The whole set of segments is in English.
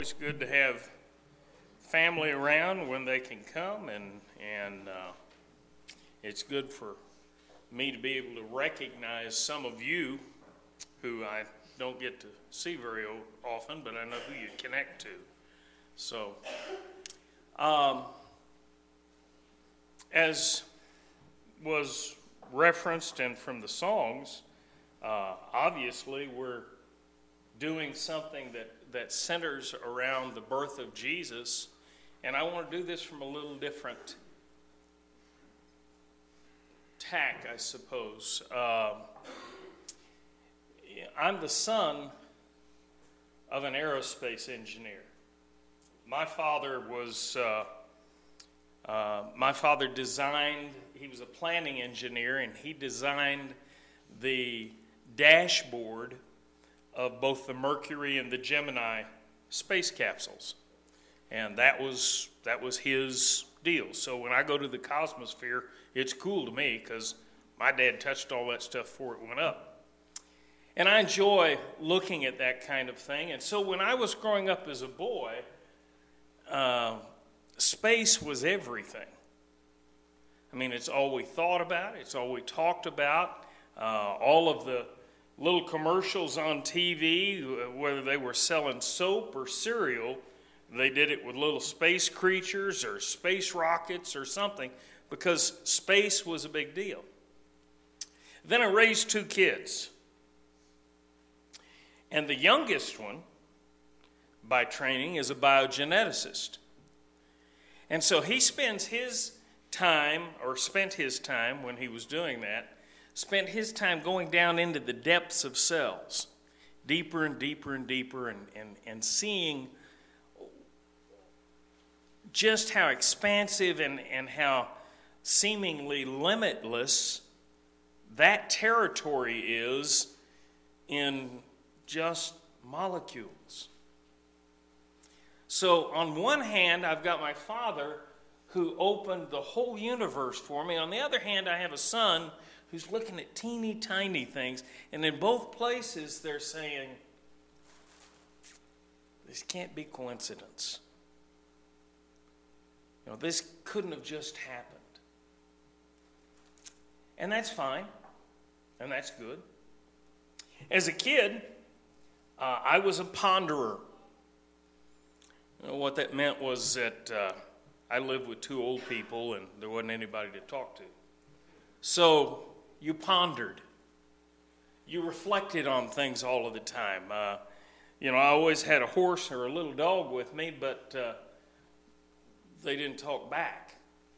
It's good to have family around when they can come, and it's good for me to be able to recognize some of you who I don't get to see very often, but I know who you connect to. So, as was referenced and from the songs, obviously we're doing something that centers around the birth of Jesus, and I want to do this from a little different tack, I suppose. I'm the son of an aerospace engineer. My father designed, he was a planning engineer, and he designed the dashboard of both the Mercury and the Gemini space capsules. And that was his deal. So when I go to the Cosmosphere, it's cool to me because my dad touched all that stuff before it went up. And I enjoy looking at that kind of thing. And so when I was growing up as a boy, space was everything. I mean, it's all we thought about. It's all we talked about. All of the little commercials on TV, whether they were selling soap or cereal, they did it with little space creatures or space rockets or something, because space was a big deal. Then I raised two kids. And the youngest one, by training, is a biogeneticist. And so he spent his time when he was doing that, spent his time going down into the depths of cells, deeper and deeper and deeper, and seeing just how expansive and how seemingly limitless that territory is in just molecules. So on one hand, I've got my father who opened the whole universe for me. On the other hand, I have a son who's looking at teeny tiny things. And in both places, they're saying, this can't be coincidence. You know, this couldn't have just happened. And that's fine. And that's good. As a kid, I was a ponderer. You know, what that meant was that I lived with two old people and there wasn't anybody to talk to. So you pondered. You reflected on things all of the time. I always had a horse or a little dog with me, but they didn't talk back.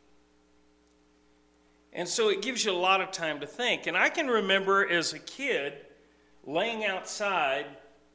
And so it gives you a lot of time to think. And I can remember as a kid laying outside.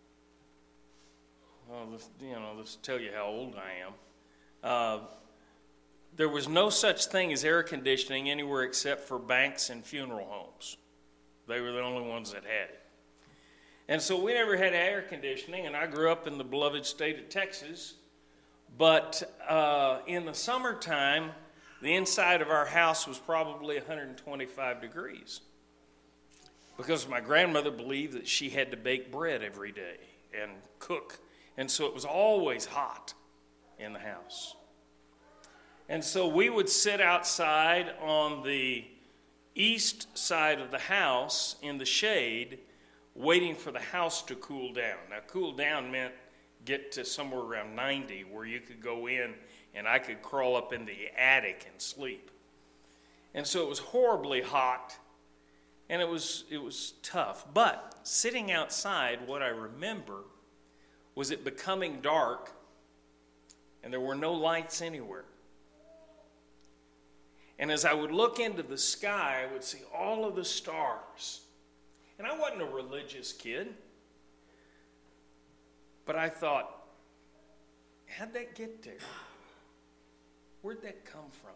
Let's tell you how old I am. There was no such thing as air conditioning anywhere except for banks and funeral homes. They were the only ones that had it. And so we never had air conditioning, and I grew up in the beloved state of Texas. But in the summertime, the inside of our house was probably 125 degrees. Because my grandmother believed that she had to bake bread every day and cook. And so it was always hot in the house. And so we would sit outside on the east side of the house in the shade, waiting for the house to cool down. Now, cool down meant get to somewhere around 90, where you could go in and I could crawl up in the attic and sleep. And so it was horribly hot, and it was tough. But sitting outside, what I remember was it becoming dark, and there were no lights anywhere. And as I would look into the sky, I would see all of the stars. And I wasn't a religious kid, but I thought, how'd that get there? Where'd that come from?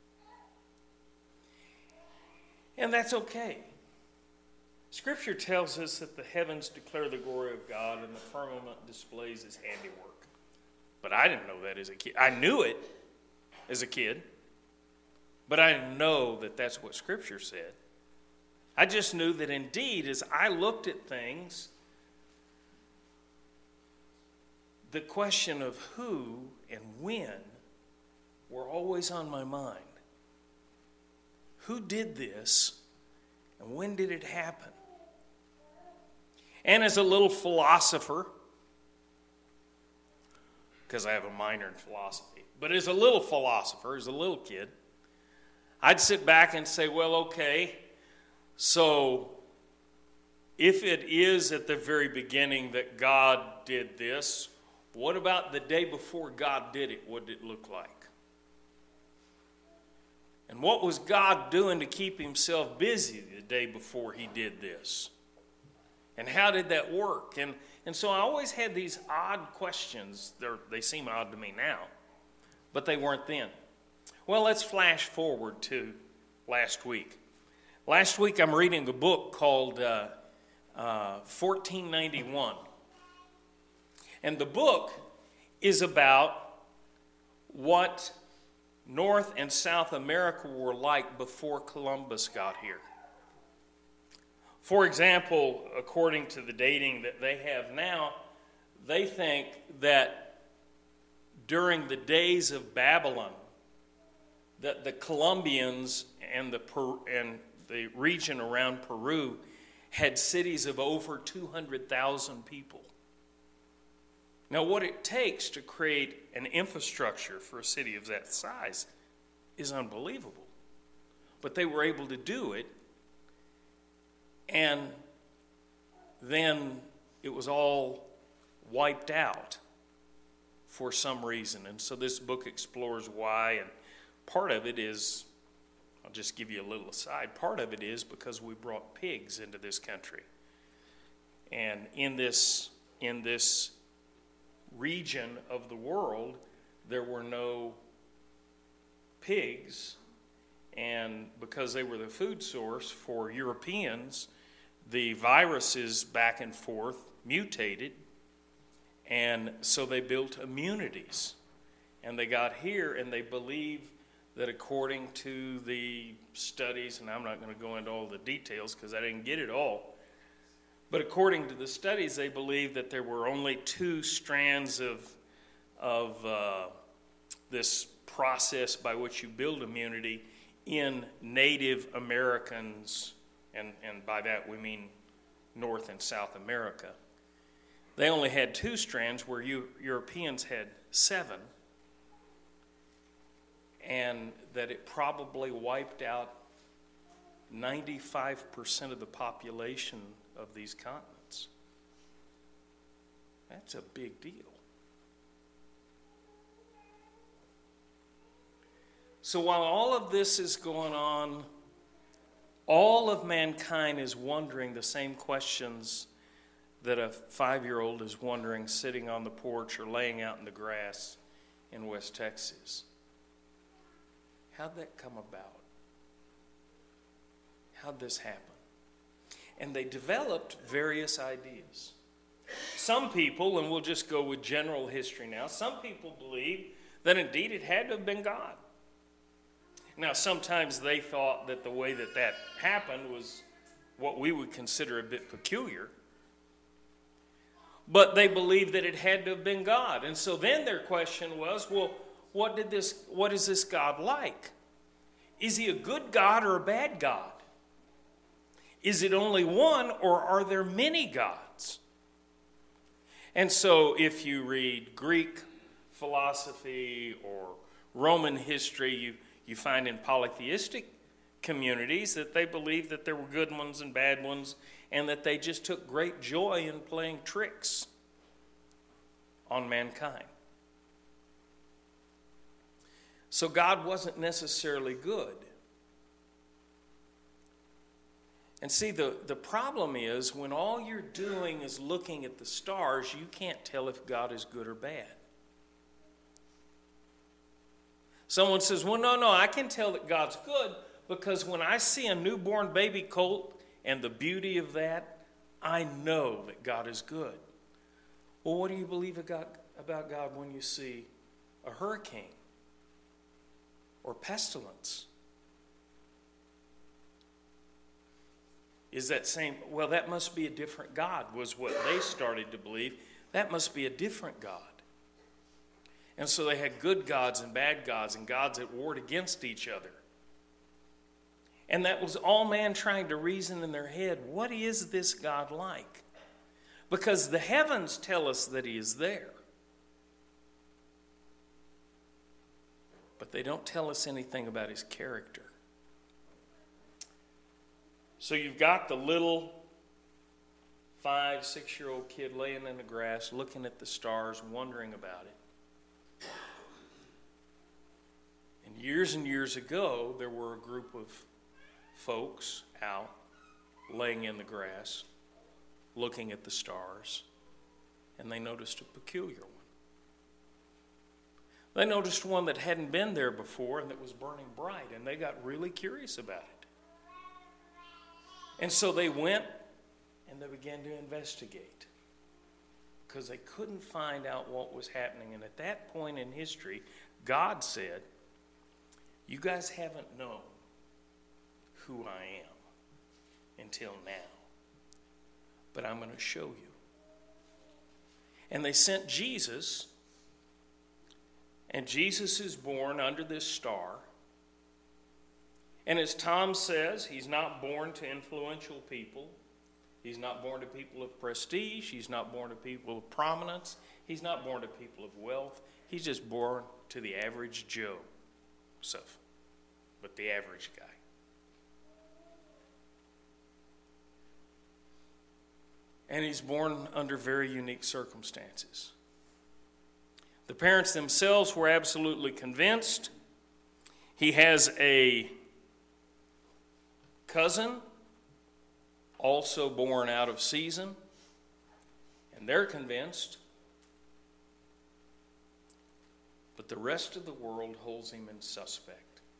And that's okay. Scripture tells us that the heavens declare the glory of God and the firmament displays his handiwork. But I didn't know that as a kid. I knew it as a kid, but I didn't know that that's what Scripture said. I just knew that indeed, as I looked at things, the question of who and when were always on my mind. Who did this, and when did it happen? And as a little philosopher, because I have a minor in philosophy, but as a little philosopher, as a little kid, I'd sit back and say, well, okay, so if it is at the very beginning that God did this, what about the day before God did it? What did it look like? And what was God doing to keep himself busy the day before he did this? And how did that work? And so I always had these odd questions. They seem odd to me now, but they weren't then. Well, let's flash forward to last week. Last week I'm reading a book called 1491. And the book is about what North and South America were like before Columbus got here. For example, according to the dating that they have now, they think that during the days of Babylon, that the Colombians and the region around Peru had cities of over 200,000 people. Now, what it takes to create an infrastructure for a city of that size is unbelievable. But they were able to do it, and then it was all wiped out for some reason. And so this book explores why, and part of it is, I'll just give you a little aside, part of it is because we brought pigs into this country. And in this region of the world, there were no pigs, and because they were the food source for Europeans, the viruses back and forth mutated, and so they built immunities. And they got here, and they believe that according to the studies, and I'm not going to go into all the details because I didn't get it all, but according to the studies, they believe that there were only 2 strands of this process by which you build immunity in Native Americans, and by that we mean North and South America. They only had 2 strands where Europeans had 7, and that it probably wiped out 95% of the population of these continents. That's a big deal. So while all of this is going on, all of mankind is wondering the same questions that a 5-year-old is wondering sitting on the porch or laying out in the grass in West Texas. How'd that come about? How'd this happen? And they developed various ideas. Some people, and we'll just go with general history now, some people believe that indeed it had to have been God. Now, sometimes they thought that the way that happened was what we would consider a bit peculiar. But they believed that it had to have been God. And so then their question was, well, what is this God like? Is he a good God or a bad God? Is it only one, or are there many gods? And so if you read Greek philosophy or Roman history, you find in polytheistic communities that they believed that there were good ones and bad ones, and that they just took great joy in playing tricks on mankind. So God wasn't necessarily good. And see, the problem is when all you're doing is looking at the stars, you can't tell if God is good or bad. Someone says, well, no, I can tell that God's good because when I see a newborn baby colt and the beauty of that, I know that God is good. Well, what do you believe about God when you see a hurricane or pestilence? Is that same, well, that must be a different God, was what they started to believe. That must be a different God. And so they had good gods and bad gods and gods that warred against each other. And that was all man trying to reason in their head, what is this God like? Because the heavens tell us that he is there. But they don't tell us anything about his character. So you've got the little 5, 6-year-old kid laying in the grass, looking at the stars, wondering about it. And years ago, there were a group of folks out laying in the grass, looking at the stars, and they noticed a peculiar one. They noticed one that hadn't been there before and that was burning bright, and they got really curious about it. And so they went and they began to investigate because they couldn't find out what was happening. And at that point in history, God said, you guys haven't known who I am until now, but I'm going to show you. And they sent Jesus, and Jesus is born under this star. And as Tom says, he's not born to influential people. He's not born to people of prestige. He's not born to people of prominence. He's not born to people of wealth. He's just born to the average Joe, but the average guy. And he's born under very unique circumstances. The parents themselves were absolutely convinced. He has a cousin, also born out of season, and they're convinced. But the rest of the world holds him in suspect.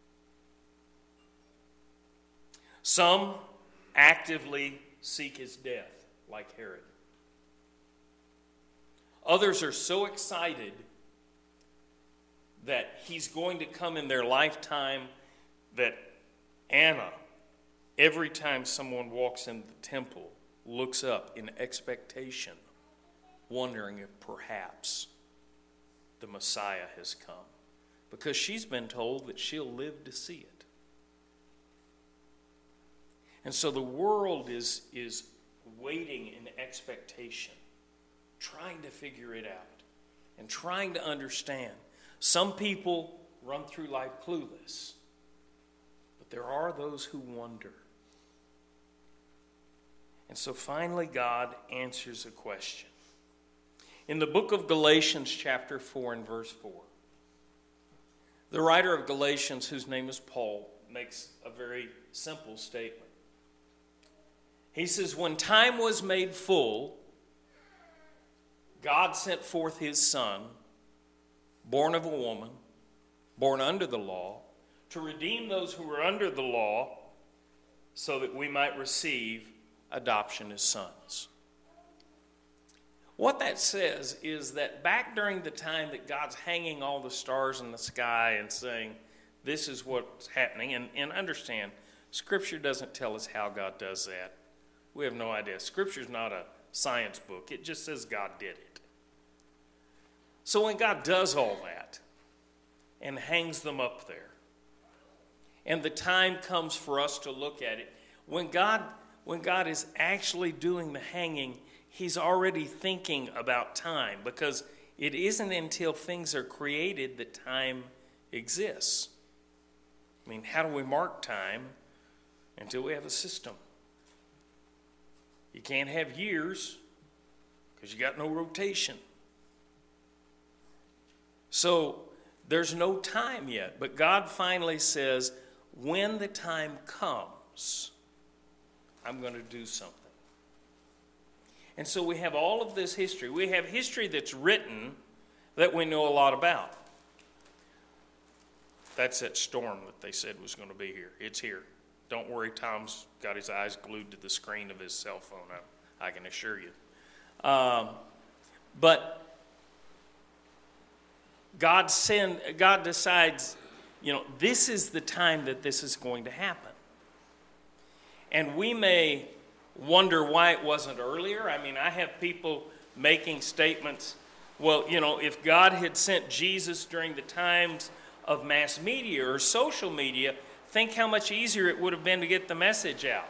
Some actively seek his death, like Herod. Others are so excited that he's going to come in their lifetime that Anna, every time someone walks in the temple, looks up in expectation, wondering if perhaps the Messiah has come, because she's been told that she'll live to see it. And so the world is waiting in expectation, trying to figure it out and trying to understand. Some people run through life clueless, but there are those who wonder. And so finally God answers a question. In the book of Galatians chapter 4 and verse 4, the writer of Galatians, whose name is Paul, makes a very simple statement. He says, when time was made full, God sent forth his Son, born of a woman, born under the law, to redeem those who were under the law, so that we might receive adoption as sons. What that says is that back during the time that God's hanging all the stars in the sky and saying, this is what's happening, and understand, Scripture doesn't tell us how God does that. We have no idea. Scripture's not a science book. It just says God did it. So when God does all that and hangs them up there, and the time comes for us to look at it, when God is actually doing the hanging, he's already thinking about time, because it isn't until things are created that time exists. I mean, how do we mark time until we have a system? You can't have years because you got no rotation. So there's no time yet, but God finally says, when the time comes, I'm going to do something. And so we have all of this history. We have history that's written that we know a lot about. That's that storm that they said was going to be here. It's here. Don't worry, Tom's got his eyes glued to the screen of his cell phone, I can assure you. But God decides, this is the time that this is going to happen. And we may wonder why it wasn't earlier. I mean, I have people making statements Well, if God had sent Jesus during the times of mass media or social media, think how much easier it would have been to get the message out.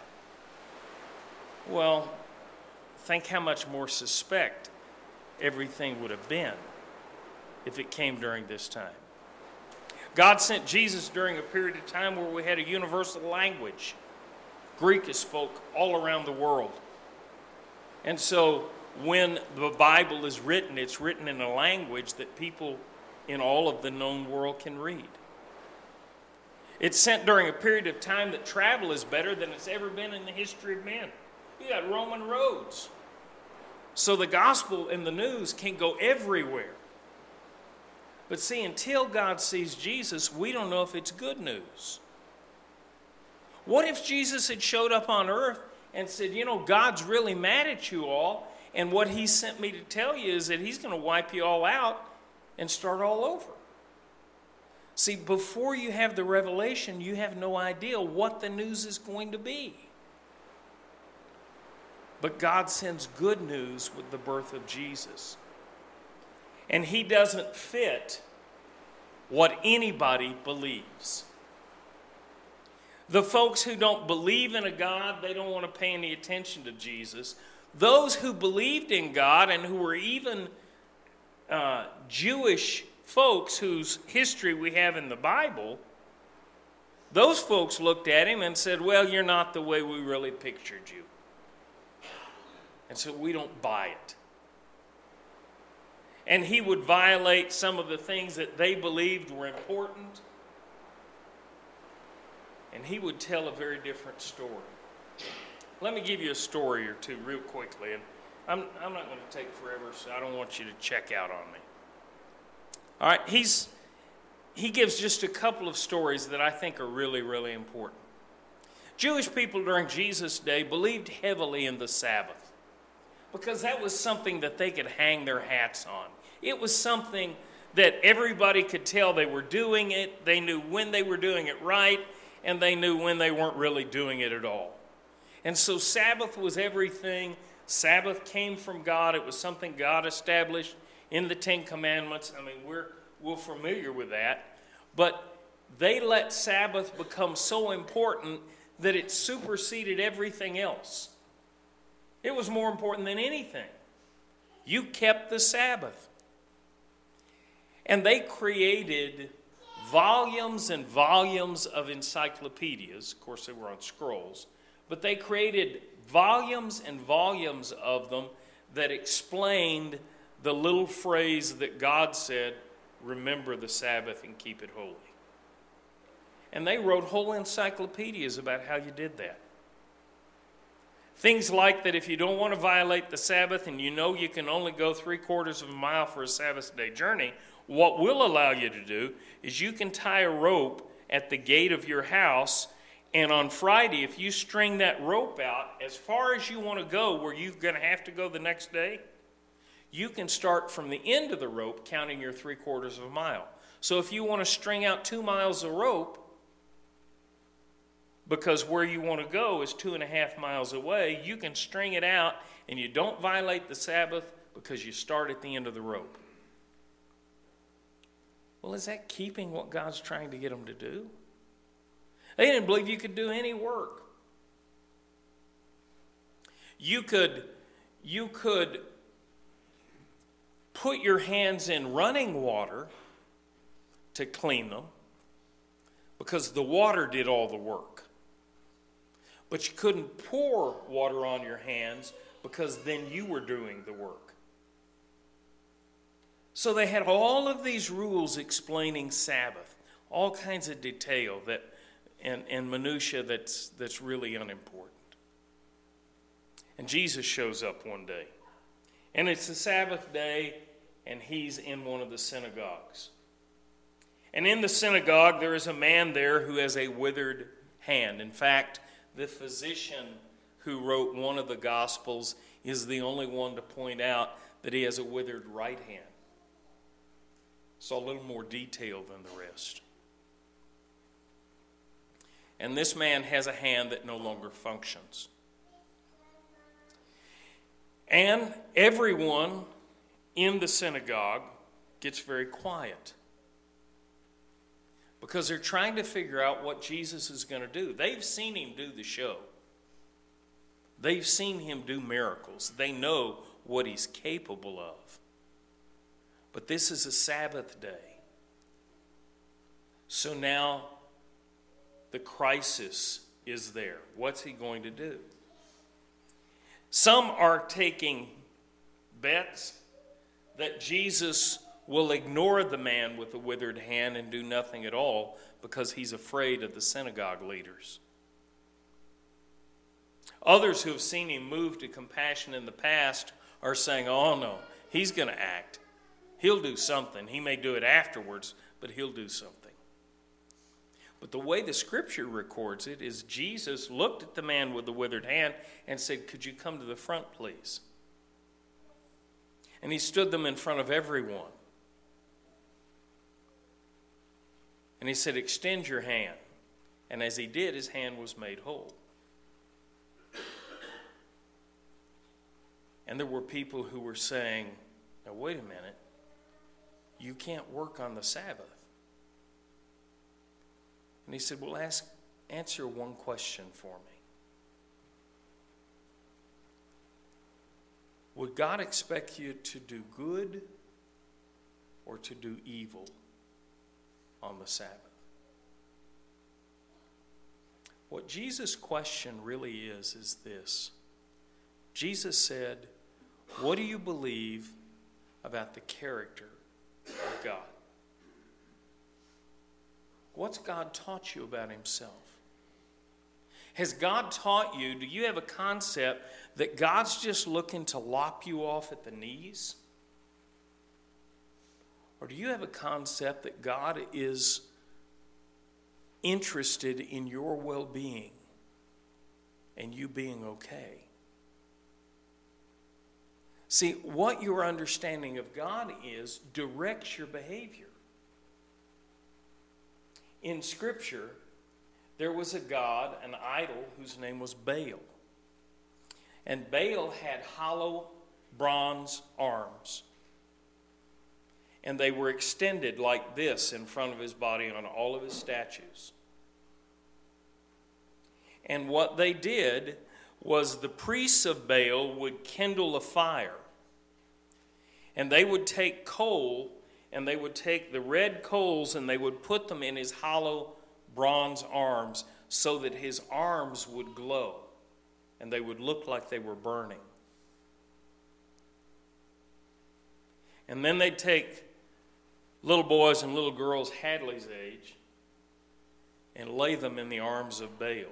Well, think how much more suspect everything would have been if it came during this time. God sent Jesus during a period of time where we had a universal language. Greek is spoke all around the world. And so when the Bible is written, it's written in a language that people in all of the known world can read. It's sent during a period of time that travel is better than it's ever been in the history of men. You got Roman roads. So the gospel and the news can go everywhere. But see, until God sees Jesus, we don't know if it's good news. What if Jesus had showed up on earth and said, God's really mad at you all, and what he sent me to tell you is that he's going to wipe you all out and start all over? See, before you have the revelation, you have no idea what the news is going to be. But God sends good news with the birth of Jesus. And he doesn't fit what anybody believes. The folks who don't believe in a God, they don't want to pay any attention to Jesus. Those who believed in God and who were even Jewish folks whose history we have in the Bible, those folks looked at him and said, well, you're not the way we really pictured you. And so we don't buy it. And he would violate some of the things that they believed were important. And he would tell a very different story. Let me give you a story or two real quickly. And I'm not going to take forever, so I don't want you to check out on me. All right, he gives just a couple of stories that I think are really, really important. Jewish people during Jesus' day believed heavily in the Sabbath because that was something that they could hang their hats on. It was something that everybody could tell they were doing it. They knew when they were doing it right, and they knew when they weren't really doing it at all. And so Sabbath was everything. Sabbath came from God. It was something God established in the Ten Commandments. I mean, we're familiar with that. But they let Sabbath become so important that it superseded everything else. It was more important than anything. You kept the Sabbath. And they created volumes and volumes of encyclopedias. Of course, they were on scrolls. But they created volumes and volumes of them that explained the little phrase that God said, remember the Sabbath and keep it holy. And they wrote whole encyclopedias about how you did that. Things like that if you don't want to violate the Sabbath and you know you can only go 3/4 of a mile for a Sabbath day journey, what will allow you to do is you can tie a rope at the gate of your house, and on Friday, if you string that rope out as far as you want to go where you're going to have to go the next day, you can start from the end of the rope counting your 3/4 of a mile. So if you want to string out 2 miles of rope, because where you want to go is 2.5 miles away, you can string it out and you don't violate the Sabbath because you start at the end of the rope. Well, is that keeping what God's trying to get them to do? They didn't believe you could do any work. You could put your hands in running water to clean them because the water did all the work. But you couldn't pour water on your hands because then you were doing the work. So they had all of these rules explaining Sabbath, all kinds of detail and minutia that's really unimportant. And Jesus shows up one day. And it's the Sabbath day, and he's in one of the synagogues. And in the synagogue, there is a man there who has a withered hand. In fact, the physician who wrote one of the Gospels is the only one to point out that he has a withered right hand. So a little more detail than the rest. And this man has a hand that no longer functions. And everyone in the synagogue gets very quiet because they're trying to figure out what Jesus is going to do. They've seen him do the show. They've seen him do miracles. They know what he's capable of. But this is a Sabbath day. So now the crisis is there. What's he going to do? Some are taking bets that Jesus will ignore the man with the withered hand and do nothing at all because he's afraid of the synagogue leaders. Others who have seen him move to compassion in the past are saying, oh no, he's going to act. He'll do something. He may do it afterwards, but he'll do something. But the way the scripture records it is Jesus looked at the man with the withered hand and said, could you come to the front, please? And he stood them in front of everyone. And he said, extend your hand. And as he did, his hand was made whole. And there were people who were saying, now wait a minute, you can't work on the Sabbath. And he said, well, answer one question for me. Would God expect you to do good or to do evil on the Sabbath? What Jesus' question really is this. Jesus said, what do you believe about the character of God? What's God taught you about himself? Has God taught you, do you have a concept that God's just looking to lop you off at the knees? Or do you have a concept that God is interested in your well-being and you being okay? See, what your understanding of God is directs your behavior. In Scripture, there was a god, an idol, whose name was Baal. And Baal had hollow bronze arms. And they were extended like this in front of his body on all of his statues. And what they did was the priests of Baal would kindle a fire. And they would take coal, and they would take the red coals, and they would put them in his hollow bronze arms so that his arms would glow, and they would look like they were burning. And then they'd take little boys and little girls Hadley's age and lay them in the arms of Baal,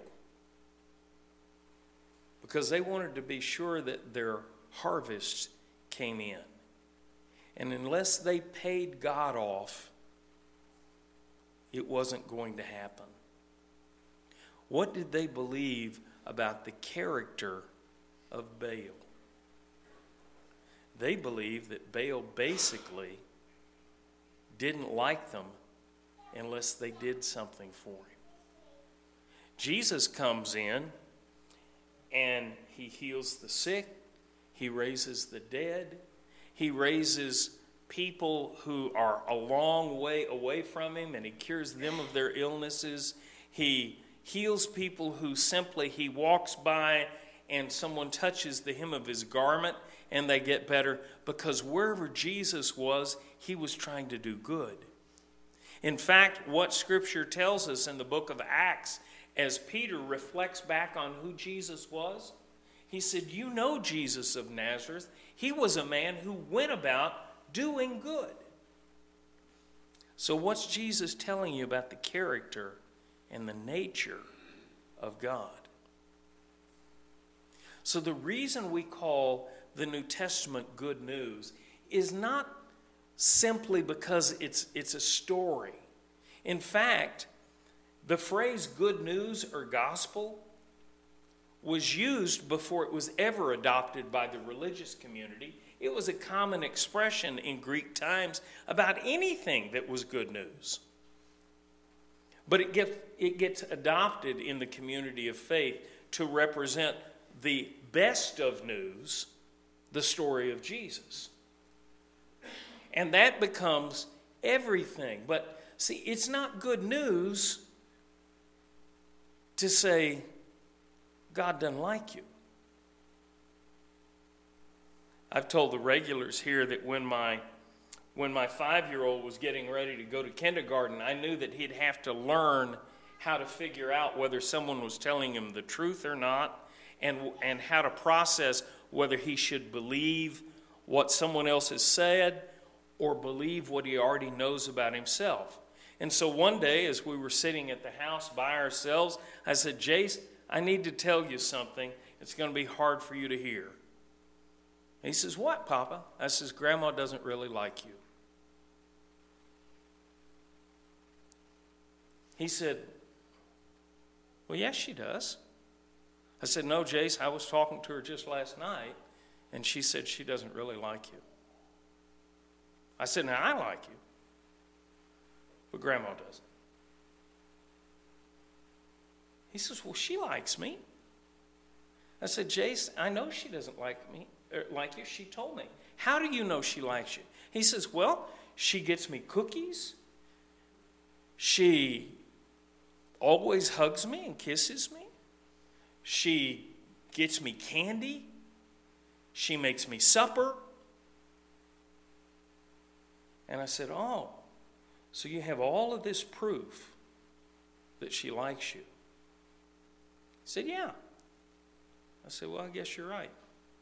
because they wanted to be sure that their harvest came in. And unless they paid God off, it wasn't going to happen. What did they believe about the character of Baal? They believed that Baal basically didn't like them unless they did something for him. Jesus comes in and he heals the sick, he raises the dead, he raises people who are a long way away from him, and he cures them of their illnesses. He heals people who simply, he walks by and someone touches the hem of his garment and they get better, because wherever Jesus was, he was trying to do good. In fact, what Scripture tells us in the book of Acts, as Peter reflects back on who Jesus was, he said, you know Jesus of Nazareth. He was a man who went about doing good. So what's Jesus telling you about the character and the nature of God? So the reason we call the New Testament good news is not simply because it's a story. In fact, the phrase good news or gospel was used before it was ever adopted by the religious community. It was a common expression in Greek times about anything that was good news. But it gets adopted in the community of faith to represent the best of news, the story of Jesus. And that becomes everything. But see, it's not good news to say God doesn't like you. I've told the regulars here that when my 5-year-old was getting ready to go to kindergarten, I knew that he'd have to learn how to figure out whether someone was telling him the truth or not, and how to process whether he should believe what someone else has said or believe what he already knows about himself. And so one day, as we were sitting at the house by ourselves, I said, Jace, I need to tell you something. It's going to be hard for you to hear. He says, what, Papa? I says, Grandma doesn't really like you. He said, well, yes, she does. I said, no, Jace, I was talking to her just last night, and she said she doesn't really like you. I said, now, I like you, but Grandma doesn't. He says, well, she likes me. I said, Jace, I know she doesn't like you. She told me. How do you know she likes you? He says, well, she gets me cookies. She always hugs me and kisses me. She gets me candy. She makes me supper. And I said, oh, so you have all of this proof that she likes you? He said, yeah. I said, well, I guess you're right.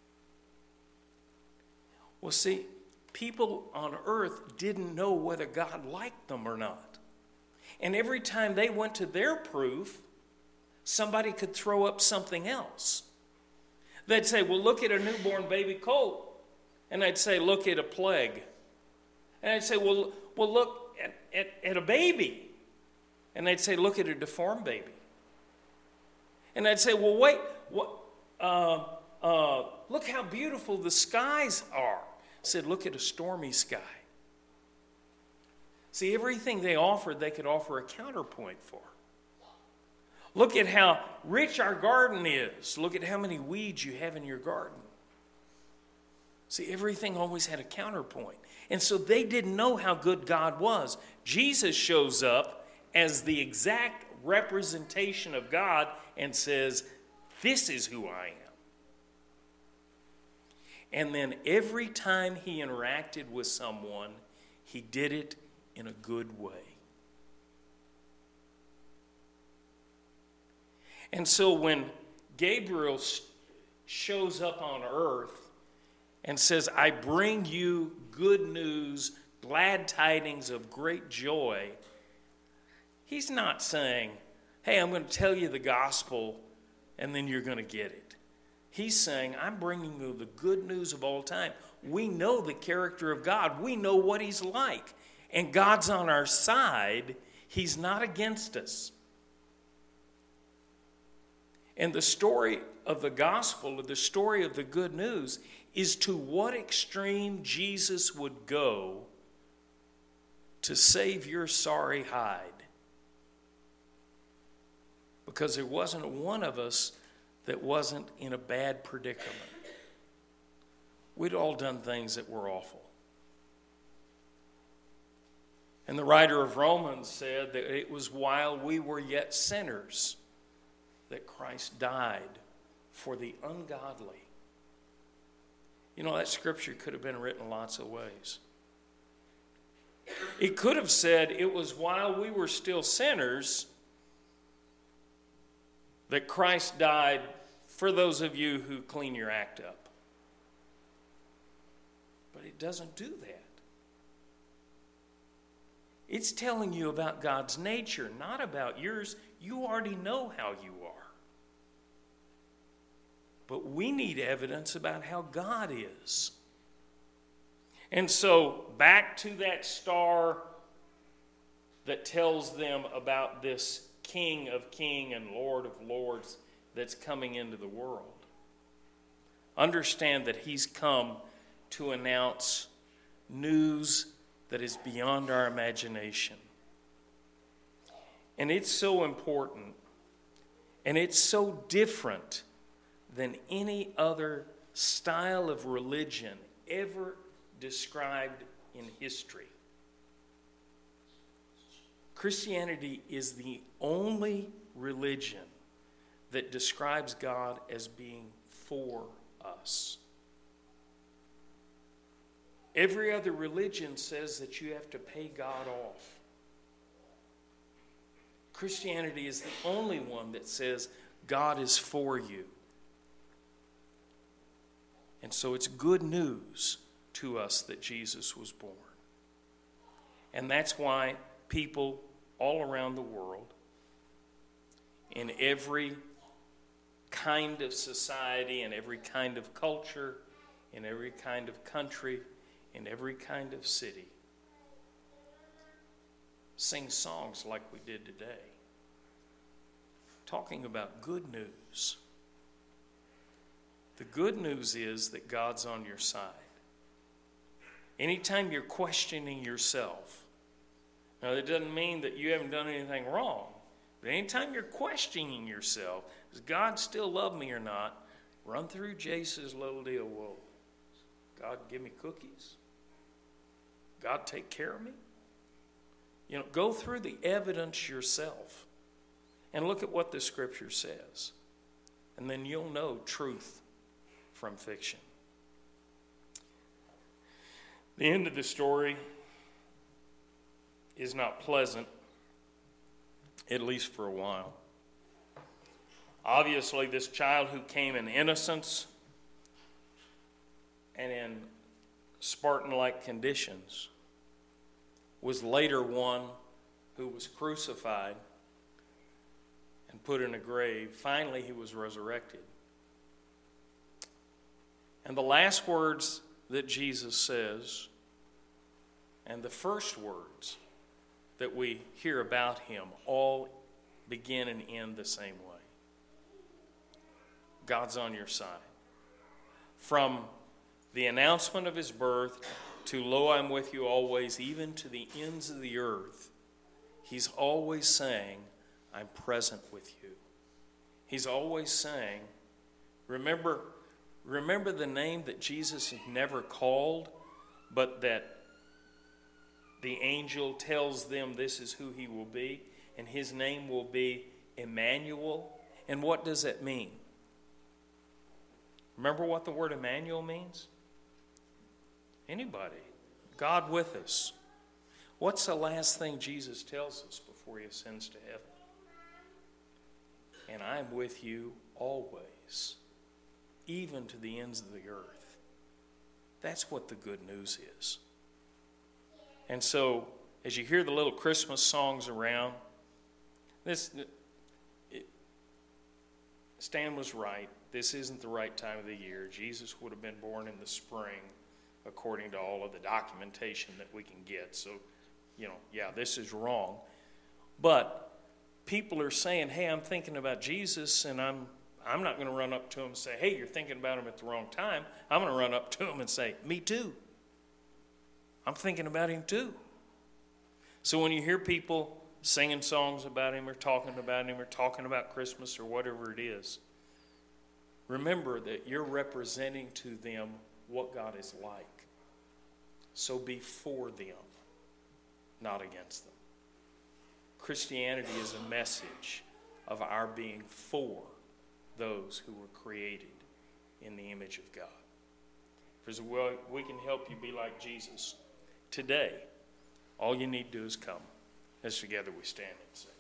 Well, see, people on earth didn't know whether God liked them or not. And every time they went to their proof, somebody could throw up something else. They'd say, well, look at a newborn baby colt. And I'd say, look at a plague. And I'd say, well look at a baby. And they'd say, look at a deformed baby. And I'd say, well, wait, look how beautiful the skies are. I said, look at a stormy sky. See, everything they offered, they could offer a counterpoint for. Look at how rich our garden is. Look at how many weeds you have in your garden. See, everything always had a counterpoint. And so they didn't know how good God was. Jesus shows up as the exact representation of God and says, this is who I am. And then every time he interacted with someone, he did it in a good way. And so when Gabriel shows up on earth and says, I bring you good news, glad tidings of great joy, he's not saying, hey, I'm going to tell you the gospel and then you're going to get it. He's saying, I'm bringing you the good news of all time. We know the character of God. We know what he's like. And God's on our side. He's not against us. And the story of the gospel, or the story of the good news, is to what extreme Jesus would go to save your sorry hide. Because there wasn't one of us that wasn't in a bad predicament. We'd all done things that were awful. And the writer of Romans said that it was while we were yet sinners that Christ died for the ungodly. You know, that scripture could have been written lots of ways. It could have said it was while we were still sinners that Christ died for those of you who clean your act up. But it doesn't do that. It's telling you about God's nature, not about yours. You already know how you are. But we need evidence about how God is. And so, back to that star that tells them about this King of Kings and Lord of Lords that's coming into the world. Understand that he's come to announce news that is beyond our imagination. And it's so important, and it's so different than any other style of religion ever described in history. Christianity is the only religion that describes God as being for us. Every other religion says that you have to pay God off. Christianity is the only one that says God is for you. And so it's good news to us that Jesus was born. And that's why people all around the world, in every kind of society, in every kind of culture, in every kind of country, in every kind of city, sing songs like we did today, talking about good news. The good news is that God's on your side. Anytime you're questioning yourself, now that doesn't mean that you haven't done anything wrong, but anytime you're questioning yourself, does God still love me or not, run through Jace's little deal. Well, God give me cookies? God take care of me? Go through the evidence yourself and look at what the Scripture says. And then you'll know truth from fiction. The end of the story is not pleasant, at least for a while. Obviously, this child who came in innocence and in Spartan-like conditions was later one who was crucified and put in a grave. Finally, he was resurrected. And the last words that Jesus says, and the first words that we hear about him, all begin and end the same way. God's on your side. From the announcement of his birth to, lo, I'm with you always, even to the ends of the earth, he's always saying, I'm present with you. He's always saying, remember the name that Jesus never called, but that the angel tells them this is who he will be, and his name will be Emmanuel. And what does that mean? Remember what the word Emmanuel means? Anybody. God with us. What's the last thing Jesus tells us before he ascends to heaven? And I'm with you always, even to the ends of the earth. That's what the good news is. And so, as you hear the little Christmas songs around, Stan was right. This isn't the right time of the year. Jesus would have been born in the spring, according to all of the documentation that we can get. So, this is wrong. But people are saying, hey, I'm thinking about Jesus, and I'm not going to run up to him and say, hey, you're thinking about him at the wrong time. I'm going to run up to him and say, me too. I'm thinking about him too. So when you hear people singing songs about him or talking about Christmas or whatever it is, remember that you're representing to them what God is like. So be for them, not against them. Christianity is a message of our being for those who were created in the image of God. If we can help you be like Jesus today, all you need to do is come. As together we stand and sing.